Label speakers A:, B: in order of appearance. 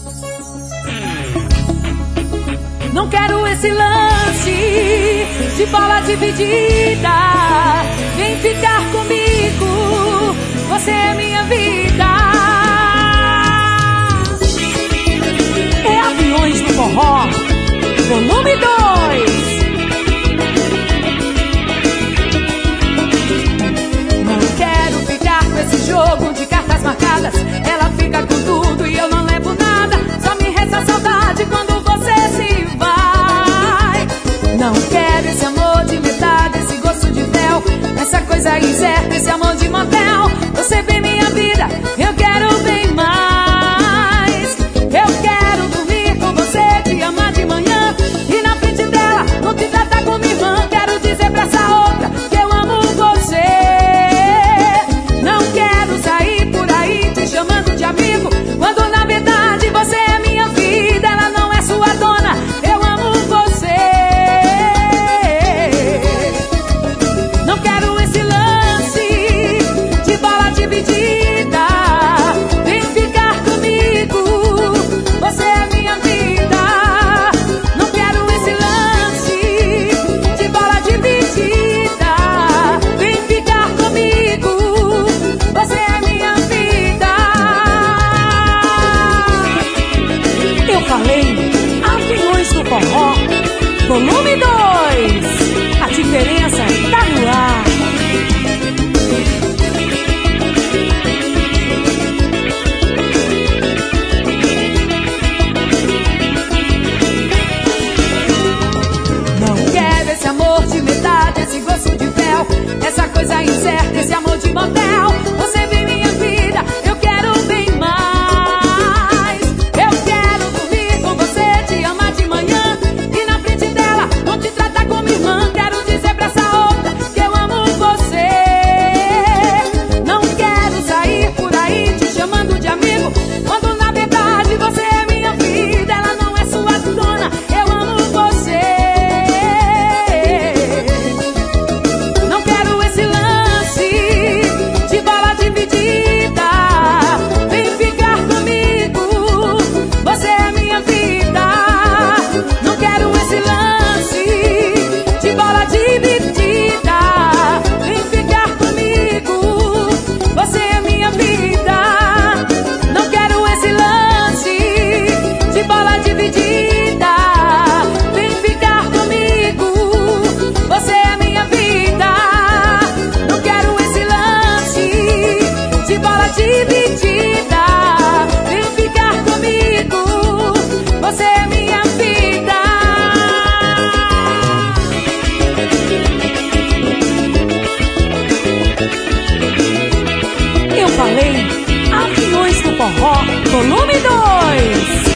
A: Não quero esse lance de bola dividida. Vem ficar comigo, você é minha vida. É Aviões do Forró, volume 2. Não quero ficar com esse jogo de cartas marcadas. Ela fica com tudo e eu não levo nada. Só me resta saudade quando você se vai. Não quero esse amor de metade, esse gosto de véu, essa coisa incerta, esse amor de motel. Você vem minha vida, eu quero bem mais. Eu quero dormir com você, te amar de manhã e na frente dela não te tratar como irmã. Quero dizer pra essa outra que eu amo você. Não quero sair por aí te chamando de amigo, quando na verdade você é minha vida. Ela não é sua dona, eu amo você. Não quero esse lance de bola dividida. Vem ficar comigo, você é minha vida. Não quero esse lance de bola dividida. Vem ficar comigo, você é minha vida. Eu falei Aviões do Forró, volume 2. A diferença tá no ar. Não quero esse amor de metade, esse gosto de véu, essa coisa incerta, esse amor de motel. Você vem minha vida, eu quero bem mais. Eu quero dormir com você, te amar de manhã e na frente dela não te tratar como irmã. Quero dizer pra essa outra que eu amo você. Não quero sair por aí te chamando de amigo, quando na verdade você é minha vida. Ela não é sua dona, eu amo você. Não quero esse lance de bola dividida. Vem ficar comigo, você é minha vida. Não quero esse lance de bola dividida. Vem ficar comigo, você é minha vida. Não quero esse lance de bola dividida. Vem ficar comigo, você é minha vida. Não quero esse lance de bola dividida.